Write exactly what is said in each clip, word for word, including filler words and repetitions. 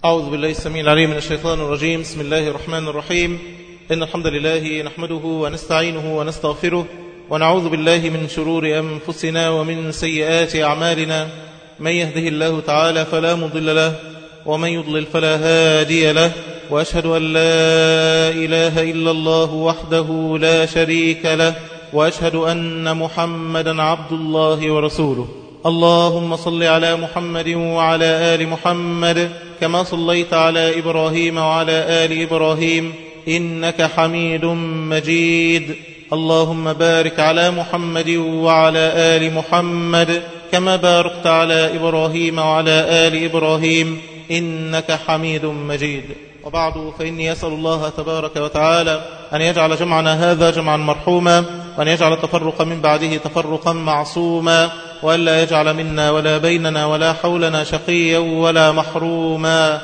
أعوذ بالله السميع العليم من الشيطان الرجيم. بسم الله الرحمن الرحيم. إن الحمد لله نحمده ونستعينه ونستغفره ونعوذ بالله من شرور أنفسنا ومن سيئات أعمالنا. من يهده الله تعالى فلا مضل له ومن يضلل فلا هادي له، وأشهد أن لا إله إلا الله وحده لا شريك له، وأشهد أن محمدا عبد الله ورسوله. اللهم صل على محمد وعلى آل محمد كما صليت على إبراهيم وعلى آل إبراهيم إنك حميد مجيد. اللهم بارك على محمد وعلى آل محمد كما باركت على إبراهيم وعلى آل إبراهيم إنك حميد مجيد. وبعد، فإني أسأل الله تبارك وتعالى أن يجعل جمعنا هذا جمعا مرحوما، وأن يجعل التفرق من بعده تفرقا معصوما، وأن لا يجعل منا ولا بيننا ولا حولنا شقيا ولا محروما.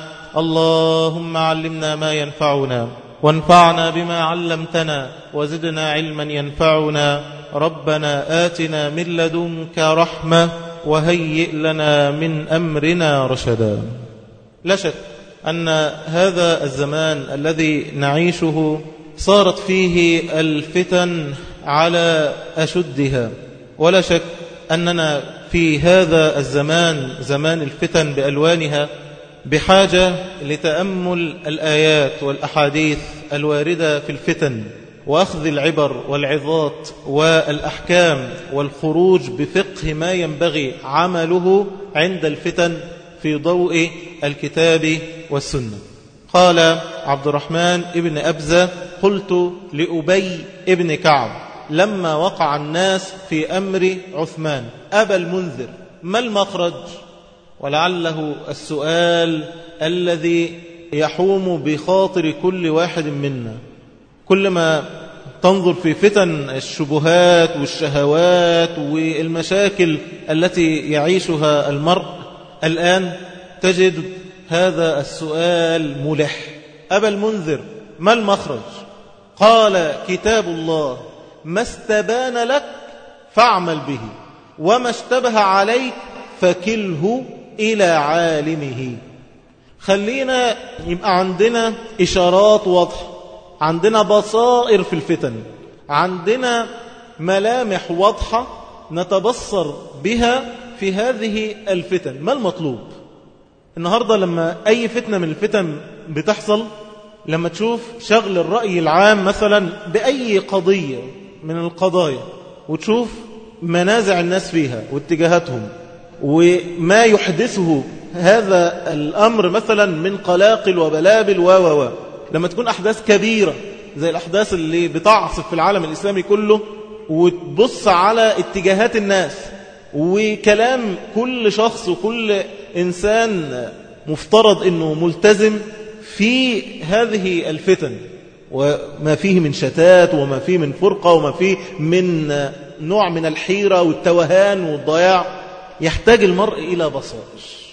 اللهم علمنا ما ينفعنا وانفعنا بما علمتنا وزدنا علما ينفعنا. ربنا آتنا من لدنك رحمة وهيئ لنا من أمرنا رشدا. لا شك أن هذا الزمان الذي نعيشه صارت فيه الفتن على أشدها، ولا شك أننا في هذا الزمان، زمان الفتن بألوانها، بحاجة لتأمل الآيات والأحاديث الواردة في الفتن، وأخذ العبر والعظات والأحكام، والخروج بفقه ما ينبغي عمله عند الفتن في ضوء الكتاب والسنة. قال عبد الرحمن ابن أبزة: قلت لأبي ابن كعب لما وقع الناس في أمر عثمان: أبا المنذر، ما المخرج؟ ولعله السؤال الذي يحوم بخاطر كل واحد منا كلما تنظر في فتن الشبهات والشهوات والمشاكل التي يعيشها المرء الآن، تجد هذا السؤال ملح: أبا المنذر، ما المخرج؟ قال: كتاب الله، ما استبان لك فاعمل به، وما اشتبه عليك فكله إلى عالمه. خلينا يبقى عندنا إشارات واضحة، عندنا بصائر في الفتن، عندنا ملامح واضحة نتبصر بها في هذه الفتن. ما المطلوب؟ النهاردة لما أي فتنة من الفتن بتحصل، لما تشوف شغل الرأي العام مثلا بأي قضية من القضايا، وتشوف منازع الناس فيها واتجاهاتهم وما يحدثه هذا الأمر مثلا من قلاقل وبلابل و و و لما تكون أحداث كبيرة زي الأحداث اللي بتعصف في العالم الإسلامي كله، وتبص على اتجاهات الناس وكلام كل شخص وكل إنسان مفترض أنه ملتزم في هذه الفتن، وما فيه من شتات وما فيه من فرقة وما فيه من نوع من الحيرة والتوهان والضياع، يحتاج المرء إلى بصائر،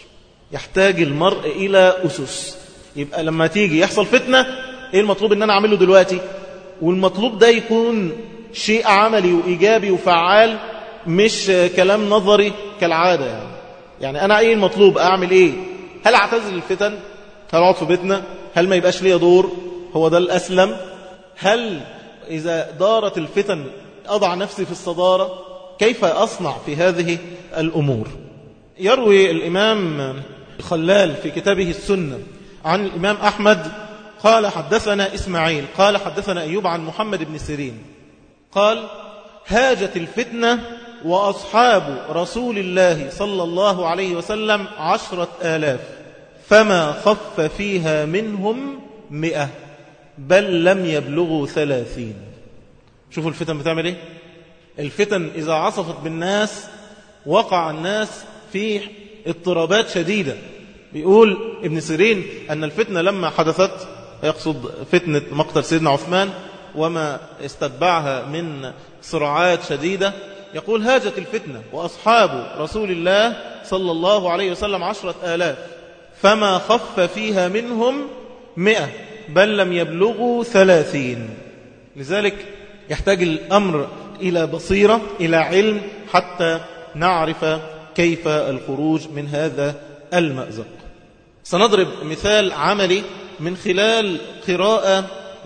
يحتاج المرء إلى أسس. يبقى لما تيجي يحصل فتنة، إيه المطلوب أن أنا أعمله دلوقتي؟ والمطلوب ده يكون شيء عملي وإيجابي وفعال، مش كلام نظري كالعادة. يعني يعني أنا إيه المطلوب؟ أعمل إيه؟ هل أعتزل الفتن؟ هل أقعد في بيتنا؟ هل ما يبقاش لي دور؟ هو ده الأسلم؟ هل إذا دارت الفتن أضع نفسي في الصدارة؟ كيف أصنع في هذه الأمور؟ يروي الإمام خلال في كتابه السنة عن الإمام أحمد قال: حدثنا إسماعيل قال حدثنا أيوب عن محمد بن سيرين قال: هاجت الفتنة وأصحاب رسول الله صلى الله عليه وسلم عشرة آلاف، فما خف فيها منهم مئة، بل لم يبلغوا ثلاثين. شوفوا الفتن بتعمل إيه؟ الفتن إذا عصفت بالناس وقع الناس في اضطرابات شديدة. بيقول ابن سيرين أن الفتنة لما حدثت، يقصد فتنة مقتل سيدنا عثمان وما استتبعها من صراعات شديدة، يقول: هاجت الفتنة وأصحاب رسول الله صلى الله عليه وسلم عشرة آلاف، فما خف فيها منهم مئة، بل لم يبلغوا ثلاثين. لذلك يحتاج الأمر إلى بصيرة، إلى علم، حتى نعرف كيف الخروج من هذا المأزق. سنضرب مثال عملي من خلال قراءة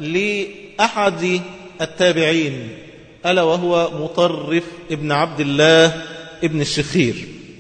لأحد التابعين، ألا وهو مطرف ابن عبد الله ابن الشخير.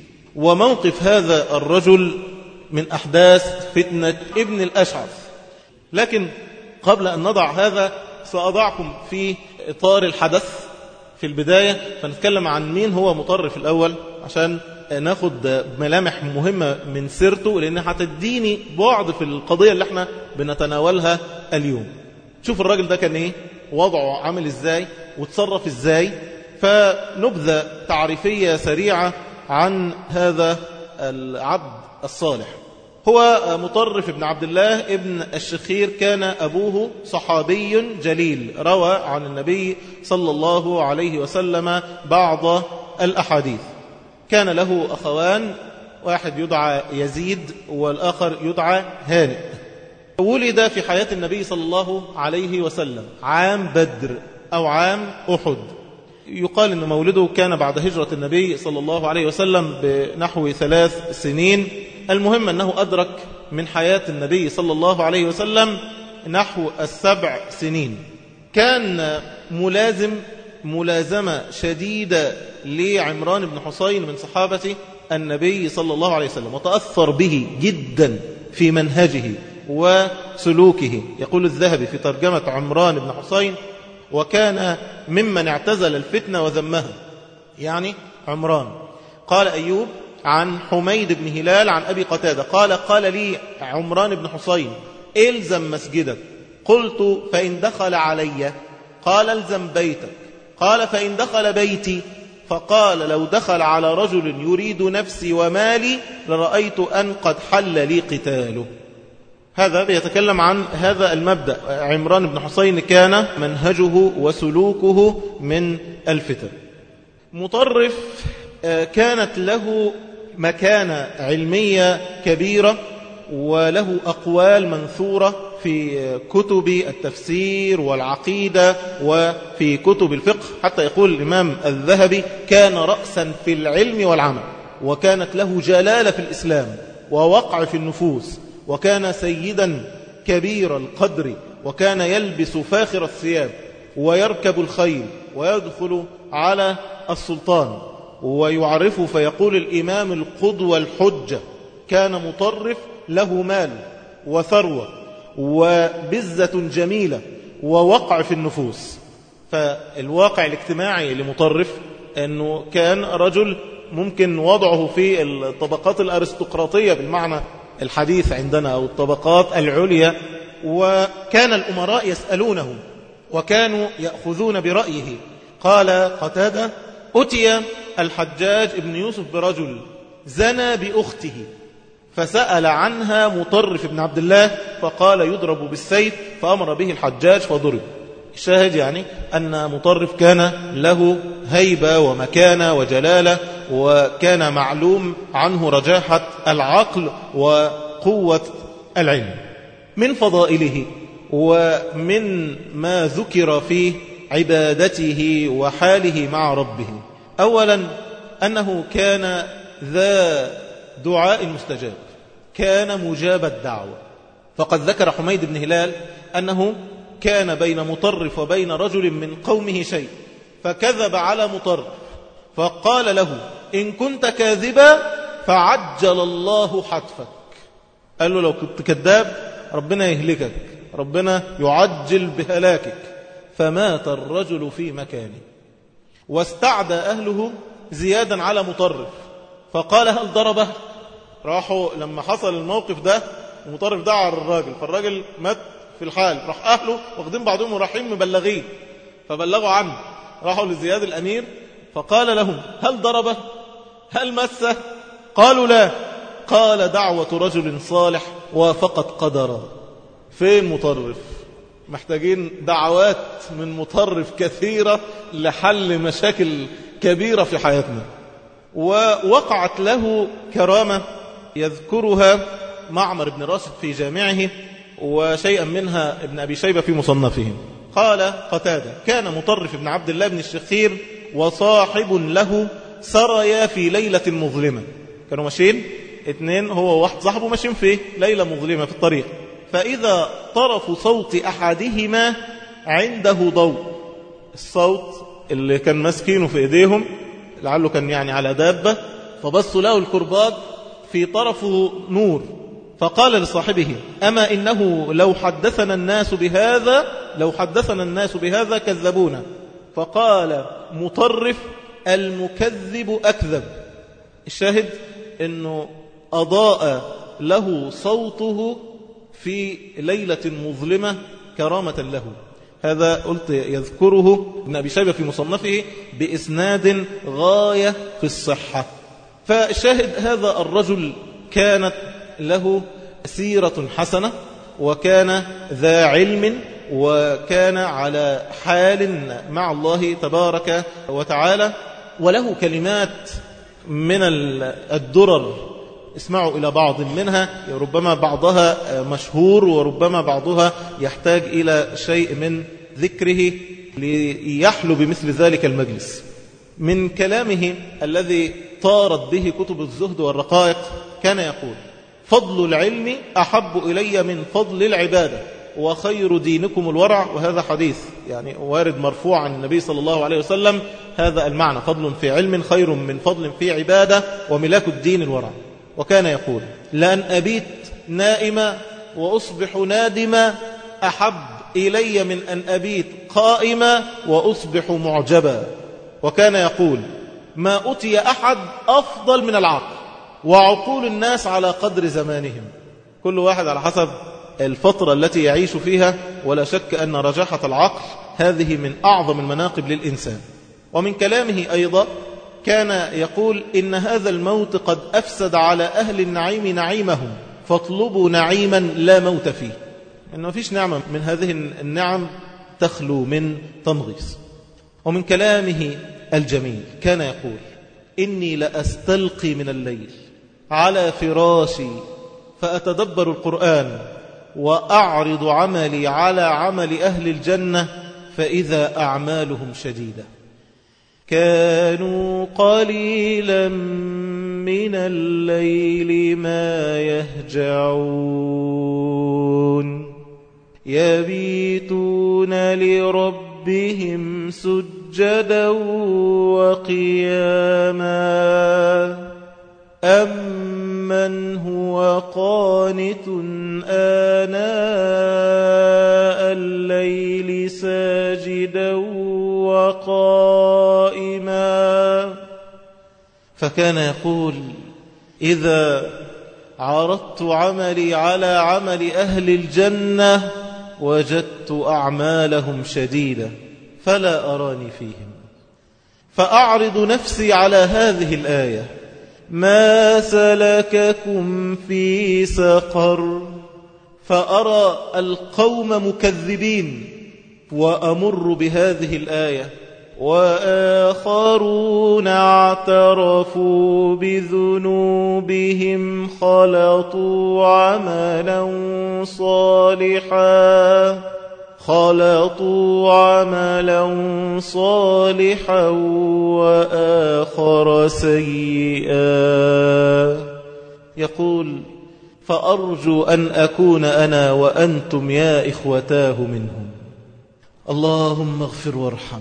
وموقف هذا الرجل من أحداث فتنة ابن الأشعث. لكن قبل أن نضع هذا سأضعكم في إطار الحدث في البداية، فنتكلم عن مين هو مطرف الأول عشان ناخد ملامح مهمة من سيرته، لأنها هتديني بعض في القضية اللي احنا بنتناولها اليوم. شوف الراجل ده كان ايه، وضعه عامل ازاي، وتصرف ازاي. فنبذة تعريفية سريعة عن هذا العبد الصالح. هو مطرف ابن عبد الله ابن الشخير، كان أبوه صحابي جليل روى عن النبي صلى الله عليه وسلم بعض الأحاديث. كان له أخوان، واحد يدعى يزيد والآخر يدعى هانئ. ولد في حياة النبي صلى الله عليه وسلم عام بدر أو عام أحد. يقال أن مولده كان بعد هجرة النبي صلى الله عليه وسلم بنحو ثلاث سنين. المهم أنه أدرك من حياة النبي صلى الله عليه وسلم نحو السبع سنين. كان ملازم ملازمة شديدة لعمران بن حسين من صحابة النبي صلى الله عليه وسلم، وتأثر به جدا في منهجه وسلوكه. يقول الذهبي في ترجمة عمران بن حسين: وكان ممن اعتزل الفتنة وذمها. يعني عمران. قال أيوب عن حميد بن هلال عن أبي قتادة قال: قال لي عمران بن حسين: إلزم مسجدك. قلت: فإن دخل علي؟ قال: الزم بيتك. قال: فإن دخل بيتي؟ فقال: لو دخل على رجل يريد نفسي ومالي لرأيت أن قد حل لي قتاله. هذا بيتكلم عن هذا المبدأ. عمران بن حسين كان منهجه وسلوكه من الفتن. مطرف كانت له مكانة علمية كبيرة، وله أقوال منثورة في كتب التفسير والعقيدة وفي كتب الفقه. حتى يقول الإمام الذهبي: كان رأسا في العلم والعمل، وكانت له جلالة في الإسلام ووقع في النفوس، وكان سيدا كبير القدر، وكان يلبس فاخر الثياب ويركب الخيل ويدخل على السلطان ويعرفه فيقول الإمام القدوة الحجة. كان مطرف له مال وثروة وبزة جميلة ووقع في النفوس. فالواقع الاجتماعي لمطرف أنه كان رجل ممكن وضعه في الطبقات الأرستقراطية بالمعنى الحديث عندنا، أو الطبقات العليا، وكان الأمراء يسألونه وكانوا يأخذون برأيه. قال قتادة: أتي الحجاج ابن يوسف برجل زنى بأخته فسأل عنها مطرف ابن عبد الله فقال: يضرب بالسيف، فأمر به الحجاج فضرب. الشاهد يعني أن مطرف كان له هيبة ومكانة وجلالة، وكان معلوم عنه رجاحة العقل وقوة العلم. من فضائله ومن ما ذكر في عبادته وحاله مع ربه: أولا أنه كان ذا دعاء مستجاب، كان مجاب الدعوة. فقد ذكر حميد بن هلال أنه كان بين مطرف وبين رجل من قومه شيء، فكذب على مطرف فقال له: إن كنت كاذبا فعجل الله حتفك. قال له: لو كنت كذاب ربنا يهلكك، ربنا يعجل بهلاكك. فمات الرجل في مكانه. واستعدى أهله زيادا على مطرف فقال: هل ضربه؟ راحوا لما حصل الموقف ده المطرف دعا الراجل، فالراجل مات في الحال. راح أهله واخدين بعضهم ورايحين مبلغين، فبلغوا عنه. راحوا لزياد الأمير فقال لهم: هل ضربه؟ هل مسه؟ قالوا: لا. قال: دعوة رجل صالح وافقت قدره. فين مطرف؟ محتاجين دعوات من مطرف كثيرة لحل مشاكل كبيرة في حياتنا. ووقعت له كرامة يذكرها معمر بن راشد في جامعه، وشيئا منها ابن أبي شيبة في مصنفه. قال قتادة: كان مطرف بن عبد الله بن الشخير وصاحب له سريا في ليلة مظلمة. كانوا ماشيين اتنين هو واحد صاحبه ماشيين في ليلة مظلمة في الطريق، فإذا طرف صوت أحدهما عنده ضوء، الصوت اللي كان ماسكينه في إيديهم لعله كان يعني على دابة، فبصوا له الكرباج في طرفه نور، فقال لصاحبه أما إنه لو حدثنا الناس بهذا لو حدثنا الناس بهذا كذبونا. فقال مطرف المكذب أكذب. الشاهد أنه أضاء له صوته في ليلة مظلمة كرامة له. هذا قلت يذكره ابن أبي شيبة في مصنفه بإسناد غاية في الصحة. فالشاهد هذا الرجل كانت له سيرة حسنة، وكان ذا علم، وكان على حال مع الله تبارك وتعالى، وله كلمات من الدرر اسمعوا إلى بعض منها، ربما بعضها مشهور وربما بعضها يحتاج إلى شيء من ذكره ليحلو بمثل ذلك المجلس. من كلامه الذي طارت به كتب الزهد والرقائق كان يقول فضل العلم أحب إلي من فضل العبادة، وخير دينكم الورع. وهذا حديث يعني وارد مرفوع عن النبي صلى الله عليه وسلم، هذا المعنى فضل في علم خير من فضل في عبادة، وملاك الدين الورع. وكان يقول لأن أبيت نائما وأصبح نادما أحب إلي من أن أبيت قائما وأصبح معجبا. وكان يقول ما أتي أحد أفضل من العقل، وعقول الناس على قدر زمانهم، كل واحد على حسب الفترة التي يعيش فيها، ولا شك أن رجاحة العقل هذه من أعظم المناقب للإنسان. ومن كلامه أيضا كان يقول إن هذا الموت قد أفسد على أهل النعيم نعيمهم، فاطلبوا نعيما لا موت فيه. إنه فيش نعمة من هذه النعم تخلو من تنغيص. ومن كلامه الجميل كان يقول إني لأستلقي من الليل على فراشي فأتدبر القرآن وأعرض عملي على عمل أهل الجنة فإذا أعمالهم شديدة. كانوا قليلا من الليل ما يهجعون يبيتون لربهم سجدا وقياما أمن هو قانت آناء الليل ساجدا وقائما. فكان يقول إذا عرضت عملي على عمل أهل الجنة وجدت أعمالهم شديدة فلا أراني فيهم، فأعرض نفسي على هذه الآية ما سلككم في سقر، فأرى القوم مكذبين وأمر بهذه الآية وآخرون اعترفوا بذنوبهم خلطوا عملا صالحا خلطوا عملا صالحا وآخر سيئا. يقول فأرجو أن أكون أنا وأنتم يا إخوتاه منهم. اللهم اغفر وارحم.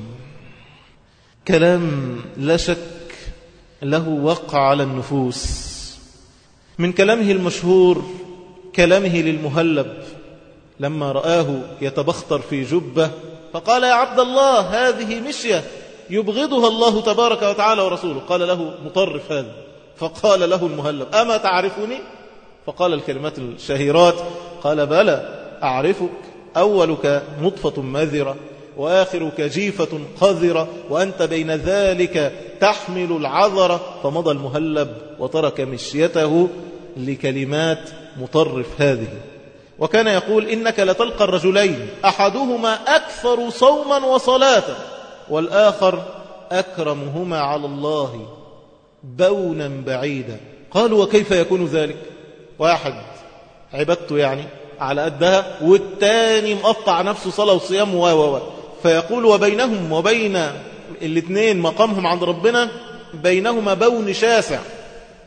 كلام لا شك له وقع على النفوس. من كلامه المشهور كلامه للمهلب لما رآه يتبختر في جبة فقال يا عبد الله هذه مشية يبغضها الله تبارك وتعالى ورسوله. قال له مطرف هذا، فقال له المهلب أما تعرفني؟ فقال الكلمات الشهيرات قال بلى أعرفك، أولك نطفة ماذرة وآخرك جيفة قذرة وأنت بين ذلك تحمل العذرة. فمضى المهلب وترك مشيته لكلمات مطرف هذه. وكان يقول إنك لتلقى الرجلين أحدهما أكثر صوما وصلاة والآخر أكرمهما على الله بونا بعيدا. قالوا وكيف يكون ذلك؟ واحد عبادته يعني على قدها والتاني مقطع نفسه صلاة وصيام و و فيقول وبينهم وبين الاثنين مقامهم عند ربنا بينهما بون شاسع.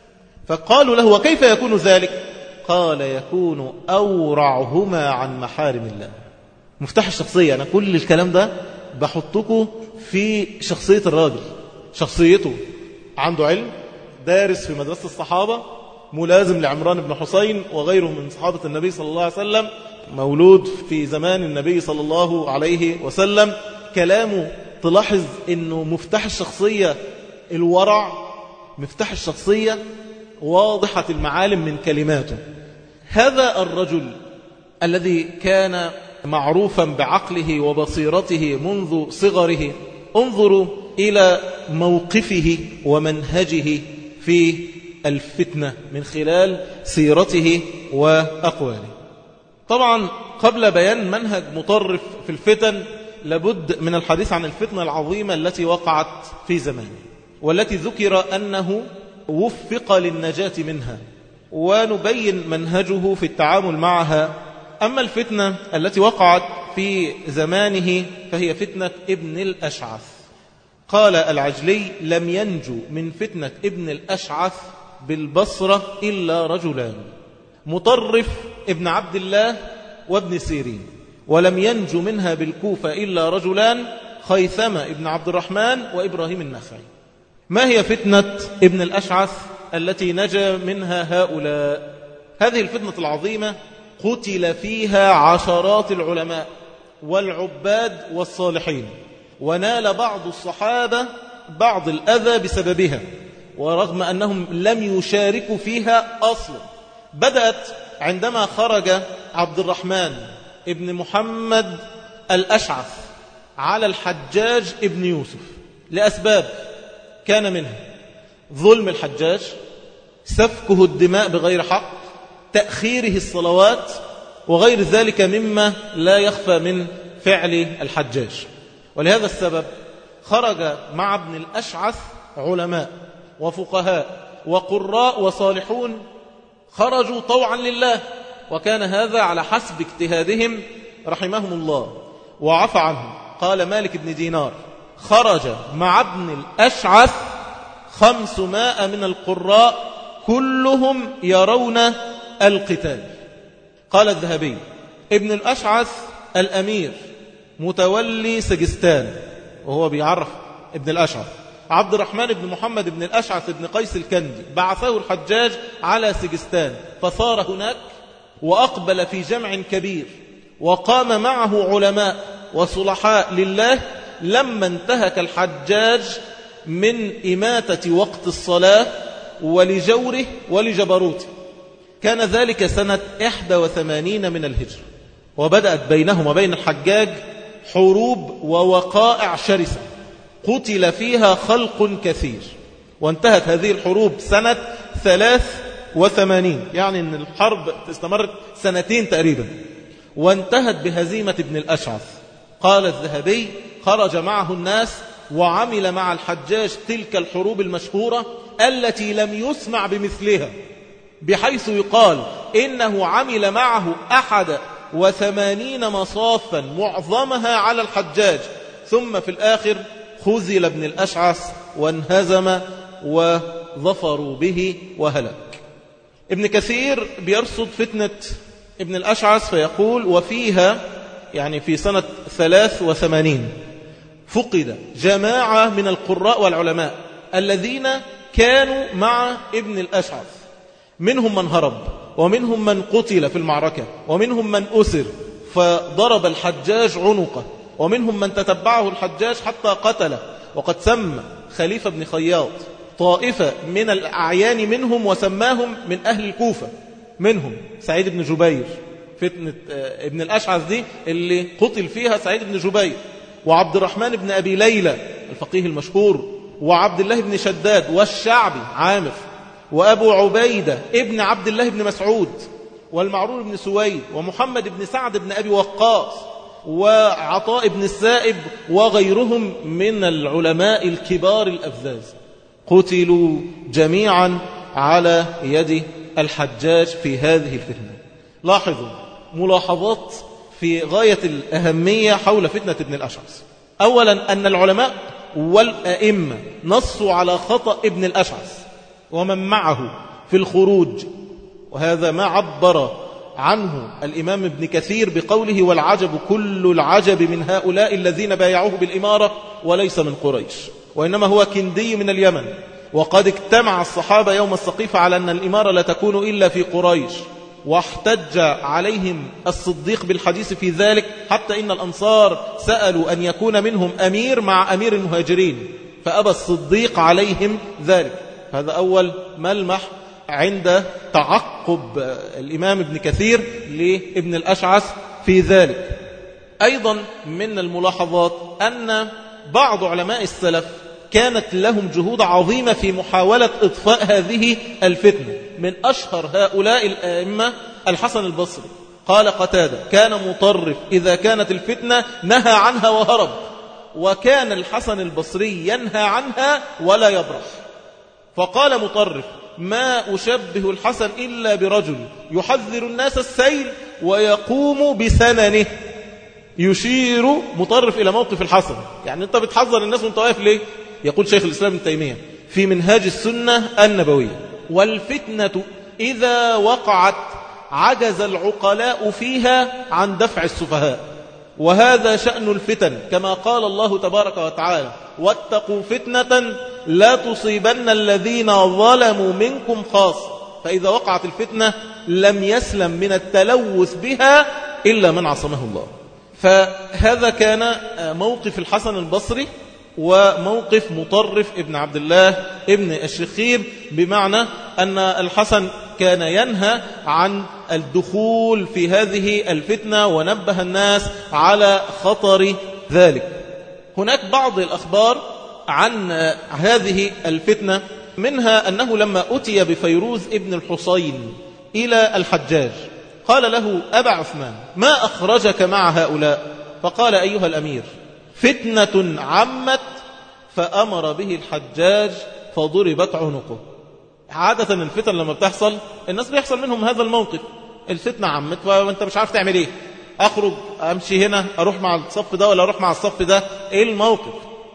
فقالوا له وكيف يكون ذلك؟ قال يكون أورعهما عن محارم الله. مفتاح الشخصية. أنا كل الكلام ده بحطكم في شخصية الراجل، شخصيته عنده علم، دارس في مدرسة الصحابة، ملازم لعمران بن حسين وغيره من صحابة النبي صلى الله عليه وسلم، مولود في زمان النبي صلى الله عليه وسلم. كلامه تلاحظ أنه مفتاح الشخصية الورع، مفتاح الشخصية واضحة المعالم من كلماته. هذا الرجل الذي كان معروفا بعقله وبصيرته منذ صغره، انظروا إلى موقفه ومنهجه في الفتنة من خلال سيرته وأقواله. طبعا قبل بيان منهج مطرف في الفتن لابد من الحديث عن الفتنة العظيمة التي وقعت في زمانه، والتي ذكر أنه وفق للنجاة منها، ونبين منهجه في التعامل معها. أما الفتنة التي وقعت في زمانه فهي فتنة ابن الأشعث. قال العجلي لم ينجو من فتنة ابن الأشعث بالبصرة إلا رجلان، مطرف ابن عبد الله وابن سيرين، ولم ينجو منها بالكوفة إلا رجلان، خيثمة ابن عبد الرحمن وإبراهيم النخعي. ما هي فتنة ابن الأشعث التي نجا منها هؤلاء؟ هذه الفتنة العظيمة قتل فيها عشرات العلماء والعباد والصالحين، ونال بعض الصحابة بعض الأذى بسببها، ورغم أنهم لم يشاركوا فيها أصلا. بدأت عندما خرج عبد الرحمن ابن محمد الأشعث على الحجاج ابن يوسف لأسباب كان منها ظلم الحجاج، سفكه الدماء بغير حق، تأخيره الصلوات، وغير ذلك مما لا يخفى من فعل الحجاج. ولهذا السبب خرج مع ابن الأشعث علماء وفقهاء وقراء وصالحون، خرجوا طوعا لله، وكان هذا على حسب اجتهادهم رحمهم الله وعفى عنهم. قال مالك بن دينار خرج مع ابن الأشعث خمسمائة من القراء كلهم يرون القتال. قال الذهبي ابن الأشعث الأمير متولي سجستان، وهو بيعرف ابن الأشعث عبد الرحمن بن محمد بن الأشعث بن قيس الكندي، بعثه الحجاج على سجستان فصار هناك وأقبل في جمع كبير، وقام معه علماء وصلحاء لله. لما انتهك الحجاج من إماتة وقت الصلاة ولجوره ولجبروته، كان ذلك سنة إحدى وثمانين من الهجرة، وبدأت بينهم وبين الحجاج حروب ووقائع شرسة قتل فيها خلق كثير، وانتهت هذه الحروب سنة ثلاث وثمانين، يعني أن الحرب استمرت سنتين تقريبا، وانتهت بهزيمة ابن الأشعث. قال الذهبي خرج معه الناس وعمل مع الحجاج تلك الحروب المشهورة التي لم يسمع بمثلها، بحيث يقال إنه عمل معه أحد وثمانين مصافا معظمها على الحجاج، ثم في الآخر خذل ابن الأشعث وانهزم وظفروا به وهلك. ابن كثير بيرصد فتنة ابن الأشعث فيقول وفيها، يعني في سنة ثلاث وثمانين، فقد جماعة من القراء والعلماء الذين كانوا مع ابن الأشعث، منهم من هرب، ومنهم من قتل في المعركة، ومنهم من أسر فضرب الحجاج عنقه، ومنهم من تتبعه الحجاج حتى قتله. وقد سمى خليفة بن خياط طائفة من الأعيان منهم وسماهم من أهل الكوفة، منهم سعيد بن جبير. فتنة ابن الأشعث دي اللي قتل فيها سعيد بن جبير، وعبد الرحمن بن أبي ليلى الفقيه المشهور، وعبد الله بن شداد، والشعبي عامر، وأبو عبيدة ابن عبد الله بن مسعود، والمعرور بن سويد، ومحمد بن سعد بن أبي وقاص، وعطاء بن السائب، وغيرهم من العلماء الكبار الأفذاذ، قتلوا جميعا على يد الحجاج في هذه الفتنة. لاحظوا ملاحظات في غاية الأهمية حول فتنة ابن الأشعث. أولا أن العلماء والأئمة نصوا على خطأ ابن الأشعث ومن معه في الخروج. وهذا ما عبر عنه الإمام ابن كثير بقوله والعجب كل العجب من هؤلاء الذين بايعوه بالإمارة وليس من قريش وإنما هو كندي من اليمن. وقد اجتمع الصحابة يوم السقيفة على أن الإمارة لا تكون إلا في قريش، واحتج عليهم الصديق بالحديث في ذلك، حتى إن الأنصار سألوا أن يكون منهم أمير مع أمير المهاجرين فأبى الصديق عليهم ذلك. هذا أول ملمح عند تعقب الإمام ابن كثير لابن الأشعث في ذلك. أيضا من الملاحظات أن بعض علماء السلف كانت لهم جهود عظيمة في محاولة إطفاء هذه الفتنة. من أشهر هؤلاء الأئمة الحسن البصري، قال قتادة كان مطرف إذا كانت الفتنة نهى عنها وهرب، وكان الحسن البصري ينهى عنها ولا يبرح. فقال مطرف ما أشبه الحسن إلا برجل يحذر الناس السيل ويقوم بسننه. يشير مطرف إلى موقف الحسن، يعني أنت بتحذر الناس وانت واقف ليه؟ يقول شيخ الإسلام ابن تيمية في منهاج السنة النبوية والفتنة إذا وقعت عجز العقلاء فيها عن دفع السفهاء، وهذا شأن الفتن كما قال الله تبارك وتعالى واتقوا فتنة لا تصيبن الذين ظلموا منكم خاصة. فإذا وقعت الفتنة لم يسلم من التلوث بها إلا من عصمه الله. فهذا كان موقف الحسن البصري وموقف مطرف ابن عبد الله ابن الشخير، بمعنى أن الحسن كان ينهى عن الدخول في هذه الفتنة ونبه الناس على خطر ذلك. هناك بعض الأخبار عن هذه الفتنة، منها أنه لما أتي بفيروز ابن الحصين إلى الحجاج قال له أبا عثمان ما أخرجك مع هؤلاء؟ فقال أيها الأمير فتنة عمت فأمر به الحجاج فضربت عنقه. عادة الفتن لما بتحصل الناس بيحصل منهم هذا الموقف، الفتنة عمت وانت مش عارف تعمل ايه، أخرج أمشي هنا أروح مع الصف ده ولا أروح مع الصف ده، ايه الموقف؟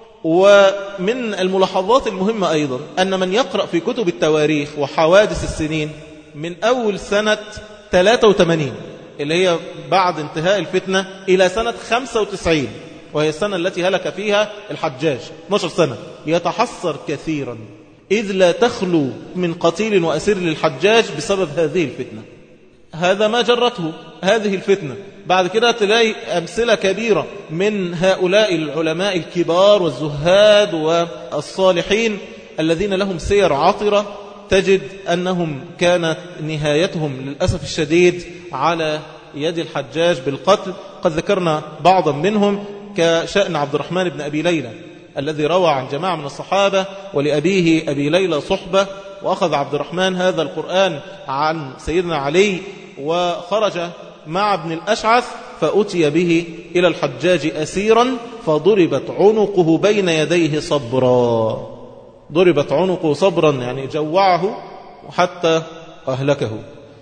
ومن الملاحظات المهمة أيضا أن من يقرأ في كتب التواريخ وحوادث السنين من أول سنة ثلاثة وثمانين اللي هي بعد انتهاء الفتنة إلى سنة خمسة وتسعين وهي السنة التي هلك فيها الحجاج اثنتا عشرة سنة، يتحسر كثيرا إذ لا تخلو من قتيل وأسير للحجاج بسبب هذه الفتنة. هذا ما جرته هذه الفتنة. بعد كده تلاقي أمثلة كبيرة من هؤلاء العلماء الكبار والزهاد والصالحين الذين لهم سير عطرة، تجد أنهم كانت نهايتهم للأسف الشديد على يد الحجاج بالقتل. قد ذكرنا بعضا منهم كشأن عبد الرحمن بن أبي ليلى الذي روى عن جماعة من الصحابة ولأبيه أبي ليلى صحبة، وأخذ عبد الرحمن هذا القرآن عن سيدنا علي وخرج مع ابن الأشعث فأتي به إلى الحجاج أسيرا فضربت عنقه بين يديه صبرا. ضربت عنقه صبرا يعني جوعه حتى أهلكه.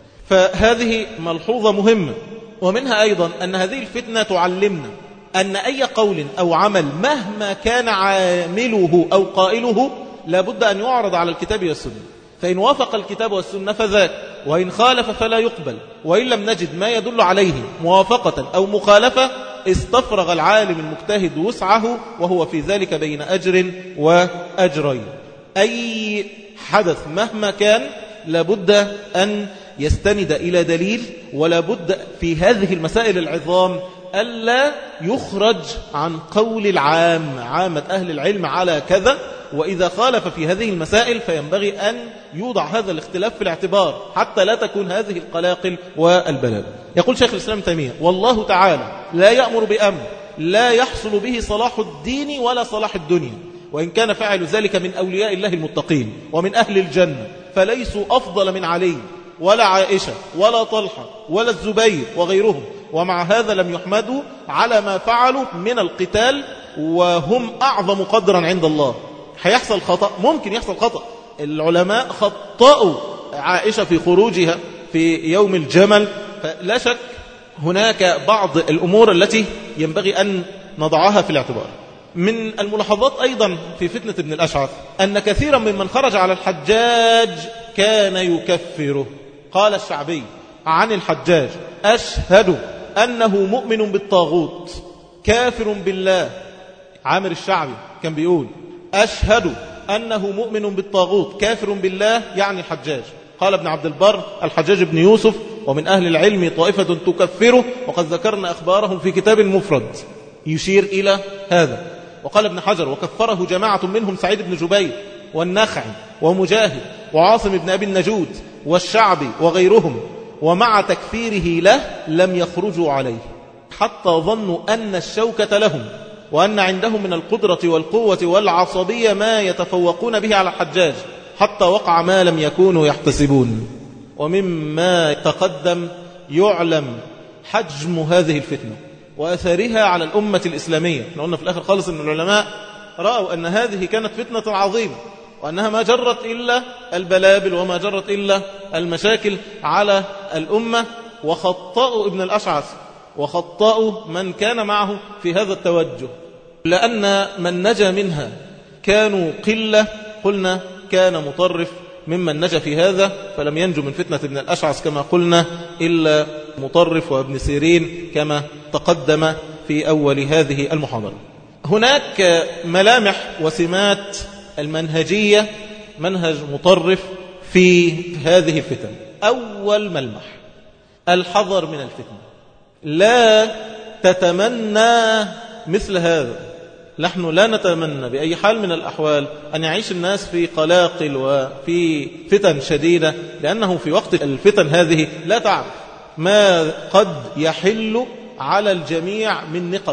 فهذه ملحوظة مهمة. ومنها أيضا أن هذه الفتنة تعلمنا أن أي قول أو عمل مهما كان عامله أو قائله لابد أن يعرض على الكتاب والسنة، فإن وافق الكتاب والسنة فذاك، وإن خالف فلا يقبل. وإن لم نجد ما يدل عليه موافقة أو مخالفة استفرغ العالم المجتهد وسعه، وهو في ذلك بين أجر وأجرين. أي حدث مهما كان لابد أن يستند إلى دليل، ولا بد في هذه المسائل العظام ألا يخرج عن قول العام، عامة أهل العلم على كذا، وإذا خالف في هذه المسائل فينبغي أن يوضع هذا الاختلاف في الاعتبار حتى لا تكون هذه القلاقل والبلاد. يقول شيخ الإسلام تيمية والله تعالى لا يأمر بأمر لا يحصل به صلاح الدين ولا صلاح الدنيا، وإن كان فعل ذلك من أولياء الله المتقين ومن أهل الجنة فليسوا أفضل من علي ولا عائشة ولا طلحة ولا الزبير وغيرهم، ومع هذا لم يحمدوا على ما فعلوا من القتال وهم أعظم قدرا عند الله. هيحصل خطأ، ممكن يحصل خطأ. العلماء خطأوا عائشة في خروجها في يوم الجمل، فلا شك هناك بعض الأمور التي ينبغي أن نضعها في الاعتبار. من الملاحظات أيضا في فتنة ابن الأشعث أن كثيرا ممن خرج على الحجاج كان يكفره. قال الشعبي عن الحجاج: أشهد أنه مؤمن بالطاغوت كافر بالله. عامر الشعبي كان بيقول: أشهد أنه مؤمن بالطاغوت كافر بالله، يعني الحجاج. قال ابن عبد البر: الحجاج بن يوسف ومن أهل العلم طائفة تكفره، وقد ذكرنا أخبارهم في كتاب المفرد يشير إلى هذا. وقال ابن حجر: وكفره جماعة منهم سعيد بن جبير والنخعي ومجاهد وعاصم بن أبي النجود والشعبي وغيرهم، ومع تكفيره له لم يخرجوا عليه حتى ظنوا أن الشوكة لهم، وأن عندهم من القدرة والقوة والعصبية ما يتفوقون به على الحجاج، حتى وقع ما لم يكونوا يحتسبون. ومما تقدم يعلم حجم هذه الفتنة وأثرها على الأمة الإسلامية. احنا قلنا في الآخر خالص أن العلماء رأوا أن هذه كانت فتنة عظيمة، وأنها ما جرت إلا البلابل وما جرت إلا المشاكل على الأمة، وخطأوا ابن الأشعث وخطأوا من كان معه في هذا التوجه، لأن من نجا منها كانوا قلة. قلنا كان مطرف ممن نجا في هذا، فلم ينجو من فتنة ابن الأشعث كما قلنا إلا مطرف وابن سيرين كما تقدم في أول هذه المحاضرة. هناك ملامح وسمات المنهجية، منهج مطرف في هذه الفتن. أول ملمح الحذر من الفتنة، لا تتمنى مثل هذا. نحن لا نتمنى بأي حال من الأحوال أن يعيش الناس في قلاقل وفي فتن شديدة، لأنه في وقت الفتن هذه لا تعرف ما قد يحل على الجميع من نقم.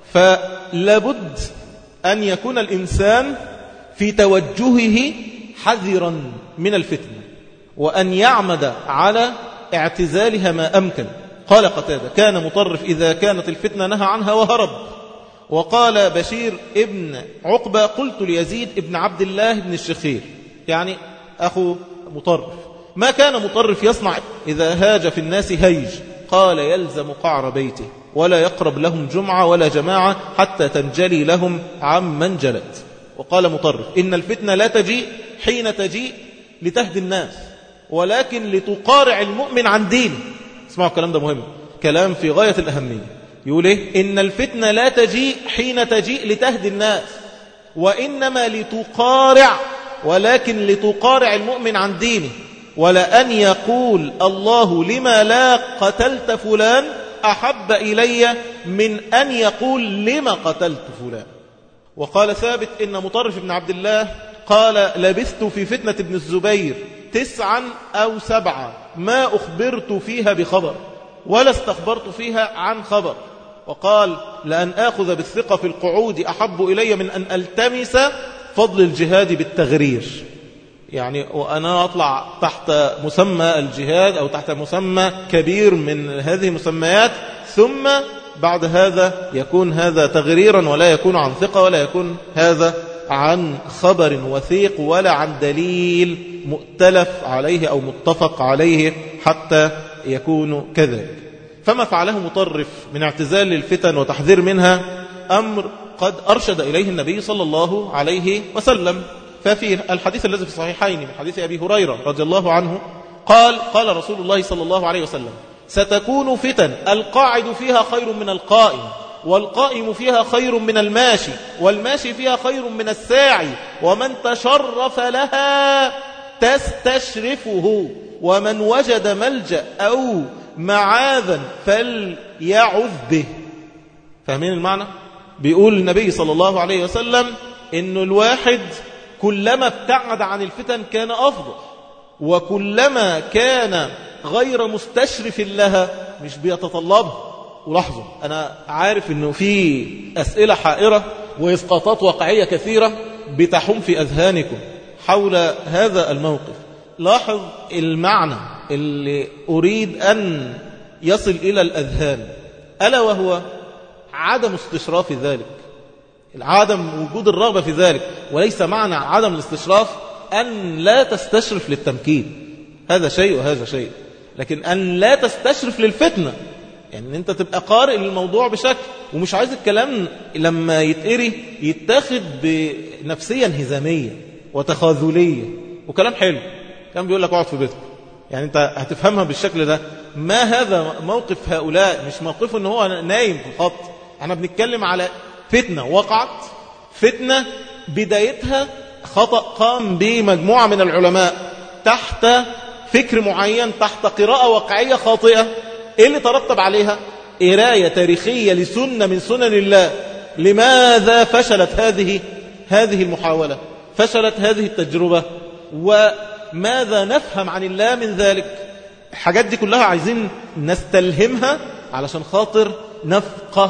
فلابد أن يكون الإنسان في توجهه حذرا من الفتنة، وأن يعمد على اعتزالها ما أمكن. قال قتادة: كان مطرف إذا كانت الفتنة نهى عنها وهرب. وقال بشير ابن عقبة: قلت ليزيد ابن عبد الله بن الشخير، يعني أخو مطرف: ما كان مطرف يصنع إذا هاج في الناس هيج؟ قال: يلزم قعر بيته ولا يقرب لهم جمعة ولا جماعة حتى تنجلي لهم عمن جلت. وقال مطرف: إن الفتنة لا تجيء حين تجيء لتهدي الناس، ولكن لتقارع المؤمن عن دينه. اسمعوا الكلام ده مهم، كلام في غاية الأهمية. يقول إيه؟ إن الفتنة لا تجيء حين تجيء لتهدي الناس، وإنما لتقارع، ولكن لتقارع المؤمن عن دينه. ولأن يقول الله لما لا قتلت فلان أحب إلي من أن يقول لما قتلت فلان. وقال ثابت إن مطرف بن عبد الله قال: لبثت في فتنة ابن الزبير تسعا أو سبعا ما أخبرت فيها بخبر ولا استخبرت فيها عن خبر. وقال: لأن آخذ بالثقة في القعود أحب إلي من أن ألتمس فضل الجهاد بالتغرير. يعني وأنا أطلع تحت مسمى الجهاد أو تحت مسمى كبير من هذه المسميات، ثم بعد هذا يكون هذا تغريرا ولا يكون عن ثقة ولا يكون هذا عن خبر وثيق ولا عن دليل مؤتلف عليه أو متفق عليه حتى يكون كذلك. فما فعله مطرف من اعتزال الفتن وتحذير منها أمر قد أرشد إليه النبي صلى الله عليه وسلم. ففي الحديث الذي في الصحيحين من حديث أبي هريرة رضي الله عنه قال: قال رسول الله صلى الله عليه وسلم: ستكون فتن القاعد فيها خير من القائم، والقائم فيها خير من الماشي، والماشي فيها خير من الساعي، ومن تشرف لها تستشرفه، ومن وجد ملجأ أو معاذا فليعذ به. فاهمين المعنى؟ بيقول النبي صلى الله عليه وسلم إنه الواحد كلما ابتعد عن الفتن كان أفضل، وكلما كان غير مستشرف لها مش بيتطلبها. ولاحظوا، أنا عارف أنه في أسئلة حائرة وإسقاطات واقعية كثيرة بتحوم في أذهانكم حول هذا الموقف. لاحظ المعنى اللي أريد أن يصل إلى الأذهان، ألا وهو عدم استشراف ذلك، عدم وجود الرغبة في ذلك. وليس معنى عدم الاستشراف أن لا تستشرف للتمكين، هذا شيء وهذا شيء، لكن أن لا تستشرف للفتنة، يعني أنت تبقى قارئ للموضوع بشكل ومش عايز الكلام لما يتقري يتاخد بنفسية انهزامية وتخاذلية وكلام حلو. كان بيقول لك اقعد في بيتك. يعني انت هتفهمها بالشكل ده. ما هذا موقف هؤلاء، مش موقفه ان هو نايم في الخط. احنا بنتكلم على فتنة وقعت، فتنة بدايتها خطأ قام بمجموعة من العلماء تحت فكر معين، تحت قراءة واقعية خاطئة. ايه اللي ترتب عليها؟ قراية تاريخية لسنة من سنن الله. لماذا فشلت هذه هذه المحاولة؟ فشلت هذه التجربة؟ وماذا نفهم عن الله من ذلك؟ الحاجات دي كلها عايزين نستلهمها علشان خاطر نفقه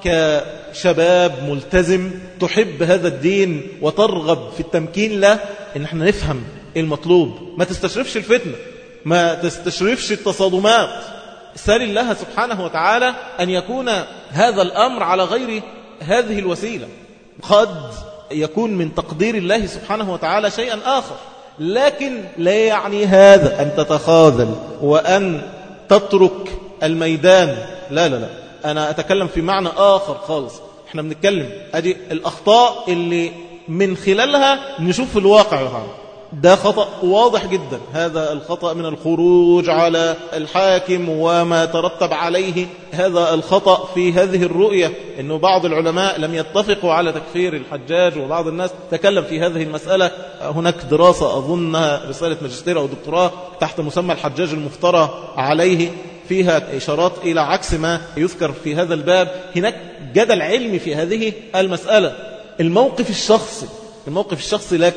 كشباب ملتزم تحب هذا الدين وترغب في التمكين له، ان احنا نفهم المطلوب. ما تستشرفش الفتنة، ما تستشرفش التصادمات. سأل الله سبحانه وتعالى أن يكون هذا الأمر على غير هذه الوسيلة. قد يكون من تقدير الله سبحانه وتعالى شيئا آخر، لكن لا يعني هذا أن تتخاذل وأن تترك الميدان. لا لا لا، أنا أتكلم في معنى آخر خالص. احنا بنتكلم أدي الأخطاء اللي من خلالها نشوف الواقع. ده خطأ واضح جدا. هذا الخطأ من الخروج على الحاكم وما ترتب عليه. هذا الخطأ في هذه الرؤية، أنه بعض العلماء لم يتفقوا على تكفير الحجاج، وبعض الناس تكلم في هذه المسألة. هناك دراسة أظنها رسالة ماجستير أو دكتوراه تحت مسمى الحجاج المفترى عليه، فيها إشارات إلى عكس ما يذكر في هذا الباب. هناك جدل علمي في هذه المسألة. الموقف الشخصي الموقف الشخصي لك،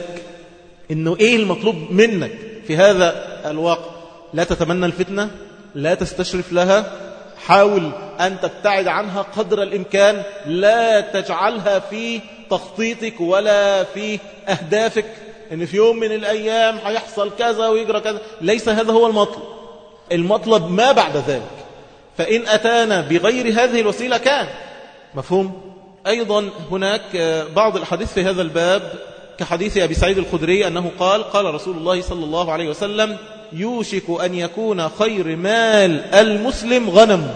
إنه إيه المطلوب منك في هذا الواقع. لا تتمنى الفتنة، لا تستشرف لها، حاول أن تبتعد عنها قدر الإمكان. لا تجعلها في تخطيطك ولا في أهدافك، إن في يوم من الأيام هيحصل كذا ويجرى كذا. ليس هذا هو المطلب. المطلب ما بعد ذلك. فإن أتانا بغير هذه الوسيلة كان مفهوم. أيضا هناك بعض الحديث في هذا الباب، كحديث أبي سعيد الخدري أنه قال قال رسول الله صلى الله عليه وسلم: يوشك أن يكون خير مال المسلم غنم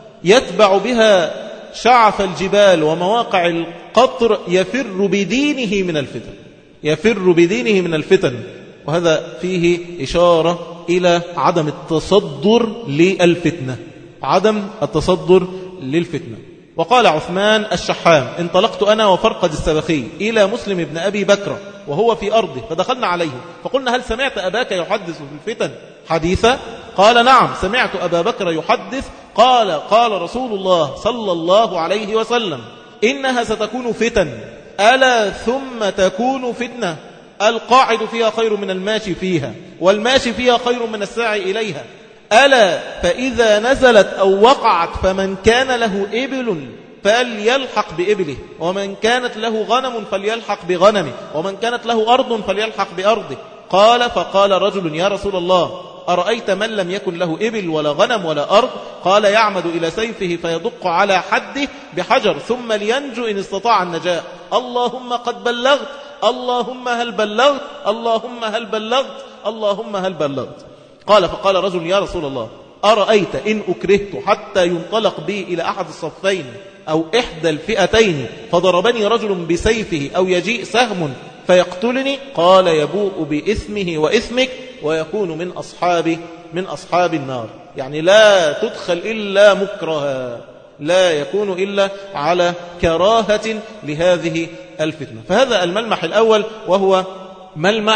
يتبع بها شعف الجبال ومواقع القطر يفر بدينه من الفتن. يفر بدينه من الفتن. وهذا فيه إشارة إلى عدم التصدر للفتنة، عدم التصدر للفتنة. وقال عثمان الشحام: انطلقت أنا وفرقد السبخي إلى مسلم بن أبي بكر وهو في أرضه، فدخلنا عليه فقلنا: هل سمعت أباك يحدث في الفتن حديثا؟ قال: نعم سمعت أبا بكر يحدث. قال: قال رسول الله صلى الله عليه وسلم: إنها ستكون فتن، ألا ثم تكون فتنة القاعد فيها خير من الماشي فيها، والماشي فيها خير من الساعي إليها. ألا فإذا نزلت أو وقعت فمن كان له إبل فليلحق بإبله، ومن كانت له غنم فليلحق بغنمه، ومن كانت له أرض فليلحق بأرضه. قال: فقال رجل: يا رسول الله، أرأيت من لم يكن له إبل ولا غنم ولا أرض؟ قال: يعمد إلى سيفه فيدق على حده بحجر ثم لينجو إن استطاع النجاة. اللهم قد بلغت، اللهم هل بلغت، اللهم هل بلغت، اللهم هل بلغت. قال: فقال رجل: يا رسول الله، أرأيت إن أكرهت حتى ينطلق بي إلى أحد الصفين أو إحدى الفئتين فضربني رجل بسيفه أو يجيء سهم فيقتلني؟ قال: يبوء بإثمه وإثمك ويكون من أصحاب من أصحاب النار. يعني لا تدخل إلا مكرها، لا يكون إلا على كراهة لهذه الفتنة. فهذا الملمح الأول، وهو ملمح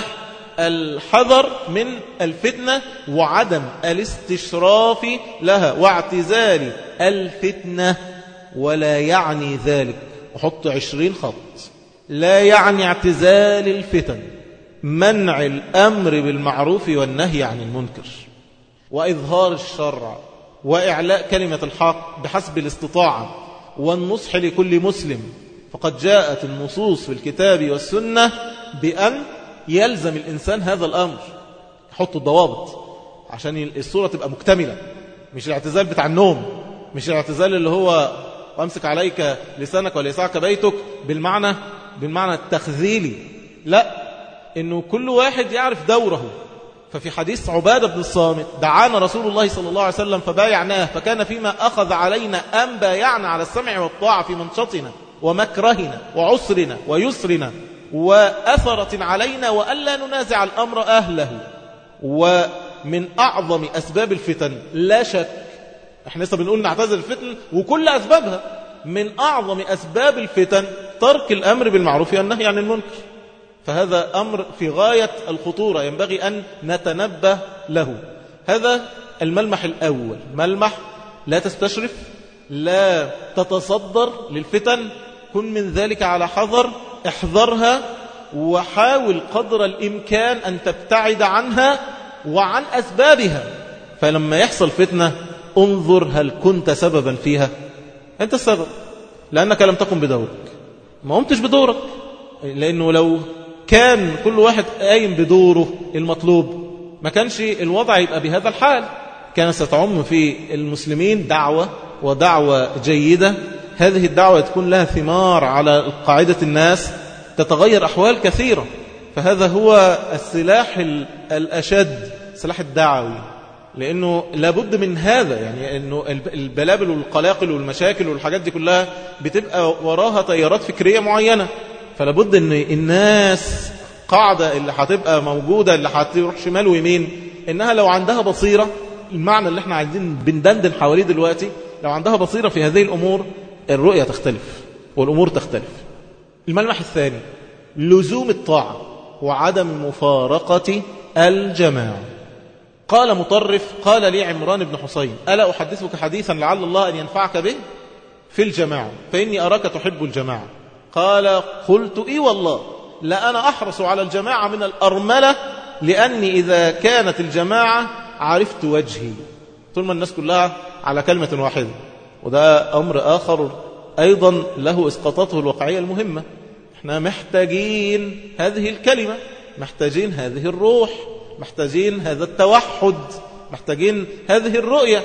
الحذر من الفتنة وعدم الاستشراف لها واعتزال الفتنة. ولا يعني ذلك، وحط عشرين خط، لا يعني اعتزال الفتن منع الأمر بالمعروف والنهي عن المنكر وإظهار الشرع وإعلاء كلمة الحق بحسب الاستطاعة والنصح لكل مسلم. فقد جاءت النصوص في الكتاب والسنة بأن يلزم الإنسان هذا الأمر. حط الضوابط عشان الصورة تبقى مكتملة. مش الاعتزال بتاع النوم، مش الاعتزال اللي هو وامسك عليك لسانك وليسعك بيتك بالمعنى بالمعنى التخذيلي. لا، إنه كل واحد يعرف دوره. ففي حديث عبادة بن الصامت: دعانا رسول الله صلى الله عليه وسلم فبايعناه، فكان فيما أخذ علينا أن بايعنا على السمع والطاعة في منشطنا ومكرهنا وعسرنا ويسرنا وأثرة علينا، وألا ننازع الأمر أهله. ومن أعظم أسباب الفتن لا شك، احنا لسه بنقول نعتزل الفتن وكل أسبابها، من أعظم أسباب الفتن ترك الأمر بالمعروف والنهي عن المنكر. فهذا أمر في غاية الخطورة ينبغي أن نتنبه له. هذا الملمح الأول، ملمح لا تستشرف، لا تتصدر للفتن، كن من ذلك على حذر، احذرها وحاول قدر الإمكان أن تبتعد عنها وعن أسبابها. فلما يحصل فتنة انظر هل كنت سببا فيها. أنت السبب لأنك لم تقم بدورك، ما قمتش بدورك، لأنه لو كان كل واحد قايم بدوره المطلوب ما كانش الوضع يبقى بهذا الحال. كان ستعم في المسلمين دعوة ودعوة جيدة، هذه الدعوة تكون لها ثمار على قاعدة الناس، تتغير أحوال كثيرة. فهذا هو السلاح الأشد، سلاح الدعوي، لأنه لابد من هذا. يعني أنه البلابل والقلاقل والمشاكل والحاجات دي كلها بتبقى وراها تيارات فكرية معينة، فلابد أن الناس قاعدة اللي هتبقى موجودة اللي هتروح شمال ويمين إنها لو عندها بصيرة، المعنى اللي احنا عايزين بندندن حواليه دلوقتي، لو عندها بصيرة في هذه الأمور الرؤية تختلف والأمور تختلف. الملمح الثاني لزوم الطاعة وعدم مفارقة الجماعة. قال مطرف قال لي عمران بن حسين ألا أحدثك حديثا لعل الله أن ينفعك به في الجماعة فإني أراك تحب الجماعة. قال قلت إي والله لا أنا أحرص على الجماعة من الأرملة، لأني إذا كانت الجماعة عرفت وجهي. طول ما الناس كلها على كلمة واحدة، وده أمر آخر أيضا له إسقاطاته الواقعية المهمة. احنا محتاجين هذه الكلمة، محتاجين هذه الروح، محتاجين هذا التوحد، محتاجين هذه الرؤية.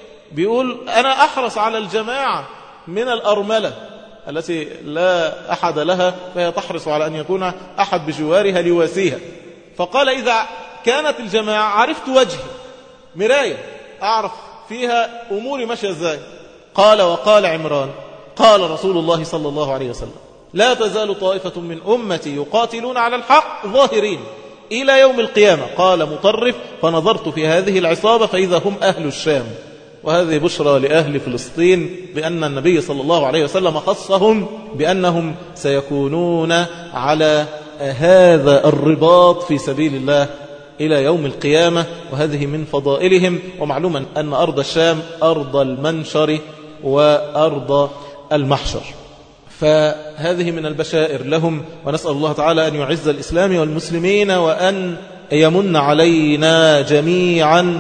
بيقول أنا أحرص على الجماعة من الأرملة التي لا أحد لها، فهي تحرص على أن يكون أحد بجوارها ليواسيها. فقال إذا كانت الجماعة عرفت وجهي، مراية أعرف فيها أموري ماشية إزاي. قال وقال عمران قال رسول الله صلى الله عليه وسلم لا تزال طائفة من أمتي يقاتلون على الحق ظاهرين إلى يوم القيامة. قال مطرف فنظرت في هذه العصابة فإذا هم أهل الشام. وهذه بشرى لأهل فلسطين بأن النبي صلى الله عليه وسلم خصهم بأنهم سيكونون على هذا الرباط في سبيل الله إلى يوم القيامة، وهذه من فضائلهم. ومعلوما أن أرض الشام أرض المنشر وأرض المحشر، فهذه من البشائر لهم. ونسأل الله تعالى أن يعز الإسلام والمسلمين وأن يمن علينا جميعا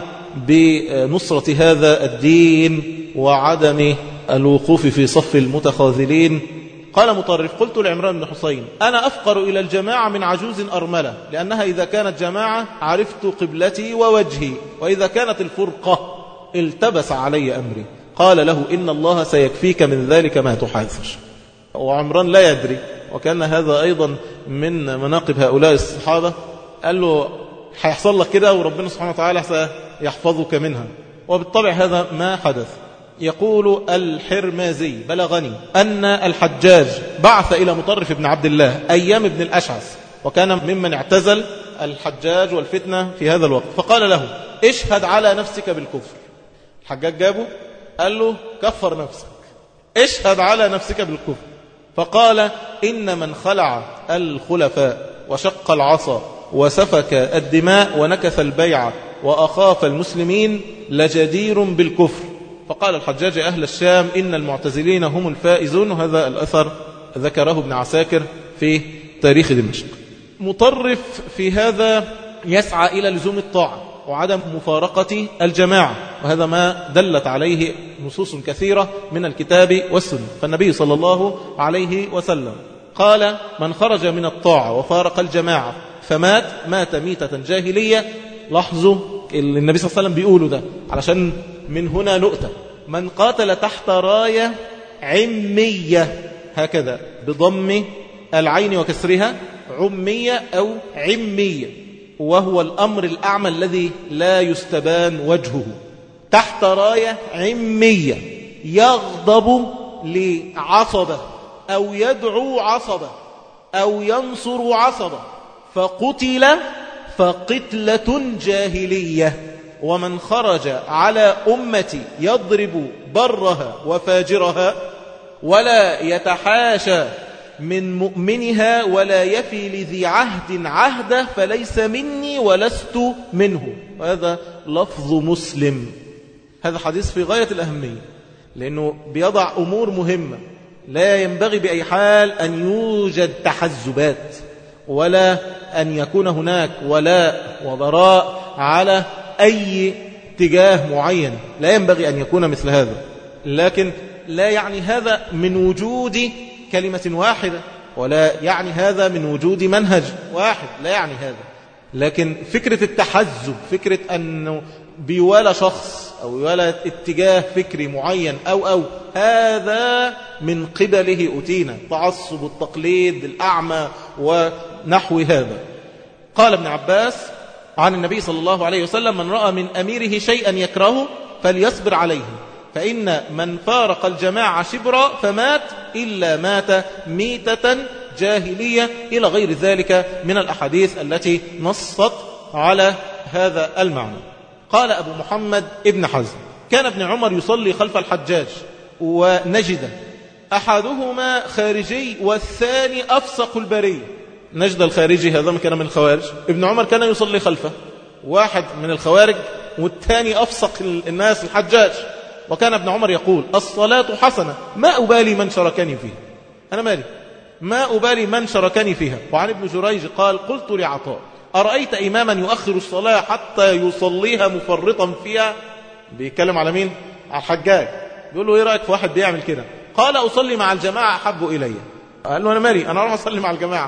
بنصرة هذا الدين وعدم الوقوف في صف المتخاذلين. قال مطرف قلت لعمران بن حسين أنا أفقر إلى الجماعة من عجوز أرملة، لأنها إذا كانت جماعة عرفت قبلتي ووجهي، وإذا كانت الفرقة التبس علي أمري. قال له إن الله سيكفيك من ذلك ما تحاذر. وعمران لا يدري، وكان هذا أيضا من مناقب هؤلاء الصحابة. قال له هيحصل لك كده وربنا سبحانه وتعالى سيحفظك منها، وبالطبع هذا ما حدث. يقول الحرمازي بلغني أن الحجاج بعث إلى مطرف بن عبد الله أيام ابن الأشعث، وكان ممن اعتزل الحجاج والفتنة في هذا الوقت، فقال له اشهد على نفسك بالكفر. الحجاج جابه قال له كفر نفسك، اشهد على نفسك بالكفر. فقال إن من خلع الخلفاء وشق العصا وسفك الدماء ونكث البيعة وأخاف المسلمين لجدير بالكفر. فقال الحجاج أهل الشام إن المعتزلين هم الفائزون. وهذا الأثر ذكره ابن عساكر في تاريخ دمشق. مطرف في هذا يسعى إلى لزوم الطاعة وعدم مفارقة الجماعة، وهذا ما دلت عليه نصوص كثيرة من الكتاب والسنة. فالنبي صلى الله عليه وسلم قال من خرج من الطاعة وفارق الجماعة فمات مات ميتة جاهلية. لاحظوا اللي النبي صلى الله عليه وسلم بيقوله ده علشان من هنا نؤتى. من قاتل تحت راية عمية، هكذا بضم العين وكسرها، عمية أو عمية، وهو الأمر الأعمى الذي لا يستبان وجهه. تحت راية عمية يغضب لعصبة أو يدعو عصبة أو ينصر عصبة فقتل فقتلة جاهلية، ومن خرج على أمتي يضرب برها وفاجرها ولا يتحاشى من مؤمنها ولا يفي لذي عهد عهده فليس مني ولست منه. وهذا لفظ مسلم. هذا حديث في غاية الأهمية، لأنه بيضع أمور مهمة. لا ينبغي بأي حال أن يوجد تحزبات، ولا أن يكون هناك ولاء وبراء على أي اتجاه معين، لا ينبغي أن يكون مثل هذا. لكن لا يعني هذا من وجود كلمة واحدة، ولا يعني هذا من وجود منهج واحد، لا يعني هذا. لكن فكرة التحزب، فكرة أنه بيولى شخص أو يولى اتجاه فكري معين أو أو هذا من قبله أتينا تعصب التقليد الأعمى ونحو هذا. قال ابن عباس عن النبي صلى الله عليه وسلم: من رأى من أميره شيئا يكرهه فليصبر عليه، فإن من فارق الجماعة شبرا فمات إلا مات ميتة جاهلية، إلى غير ذلك من الأحاديث التي نصت على هذا المعنى. قال أبو محمد ابن حزم: كان ابن عمر يصلي خلف الحجاج ونجد، أحدهما خارجي والثاني أفسق البرية. نجد الخارجي هذا كان من الخوارج، ابن عمر كان يصلي خلفه، واحد من الخوارج والثاني أفسق الناس الحجاج. وكان ابن عمر يقول: الصلاة حسنة ما أبالي من شركني فيها، أنا مالي ما أبالي من شركني فيها. وعن ابن جريج قال: قلت لعطاء: أرأيت إماما يؤخر الصلاة حتى يصليها مفرطا فيها؟ بيتكلم على مين؟ على الحجاج. بيقول له: إيه رأيك في واحد بيعمل كده؟ قال: أصلي مع الجماعة أحب إلي. قال له: أنا مالي، أنا أروح أصلي مع الجماعة.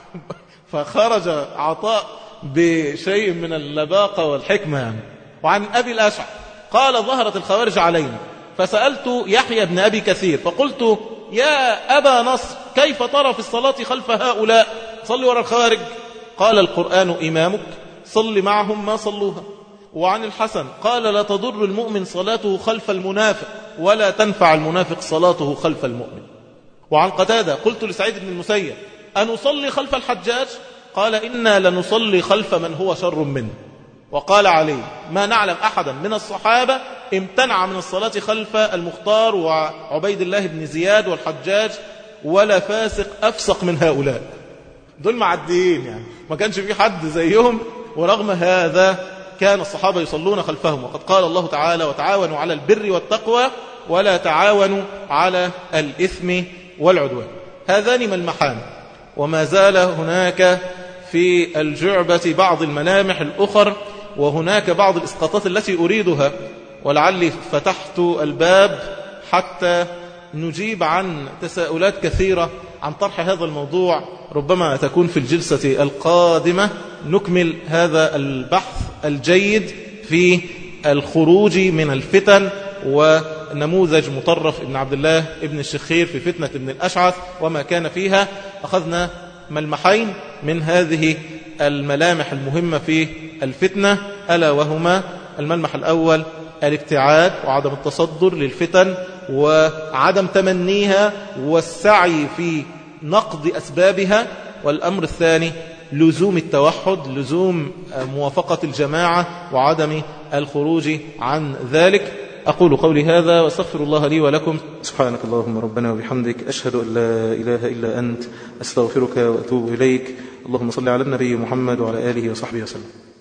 فخرج عطاء بشيء من اللباقة والحكمة يعني. وعن أبي الأشعث قال: ظهرت الخوارج علينا، فسألت يحيى بن أبي كثير فقلت: يا أبا نصر، كيف ترى في الصلاة خلف هؤلاء؟ صلي وراء الخوارج. قال: القرآن إمامك، صل معهم ما صلوها. وعن الحسن قال: لا تضر المؤمن صلاته خلف المنافق، ولا تنفع المنافق صلاته خلف المؤمن. وعن قتادة قلت لسعيد بن المسيب: أنصلي خلف الحجاج؟ قال: إنا لنصلي خلف من هو شر منه. وقال علي: ما نعلم أحدا من الصحابة امتنع من الصلاة خلف المختار وعبيد الله بن زياد والحجاج، ولا فاسق أفسق من هؤلاء. دول معديين يعني، ما كانش في حد زيهم، ورغم هذا كان الصحابة يصلون خلفهم. وقد قال الله تعالى: وتعاونوا على البر والتقوى ولا تعاونوا على الإثم والعدوان. هذان ملمحان، وما زال هناك في الجعبة بعض الملامح الأخر، وهناك بعض الإسقاطات التي أريدها، ولعلي فتحت الباب حتى نجيب عن تساؤلات كثيرة عن طرح هذا الموضوع. ربما تكون في الجلسة القادمة نكمل هذا البحث الجيد في الخروج من الفتن، ونموذج مطرف ابن عبد الله ابن الشخير في فتنة ابن الأشعث وما كان فيها. أخذنا ملمحين من هذه الملامح المهمة في الفتنة، ألا وهما: الملمح الأول الابتعاد وعدم التصدر للفتن وعدم تمنيها والسعي في نقض أسبابها، والأمر الثاني لزوم التوحد، لزوم موافقة الجماعة وعدم الخروج عن ذلك. أقول قولي هذا واستغفر الله لي ولكم. سبحانك اللهم ربنا وبحمدك، أشهد أن لا إله إلا أنت، أستغفرك وأتوب إليك. اللهم صل على النبي محمد وعلى آله وصحبه وسلم.